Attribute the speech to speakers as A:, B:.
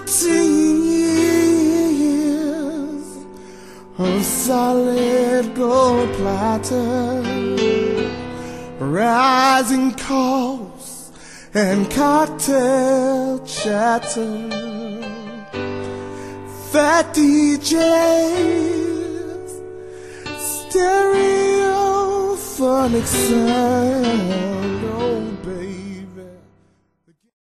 A: 14 years of solid gold platter, rising costs and cocktail chatter, fat DJs, stereophonic sound, oh baby.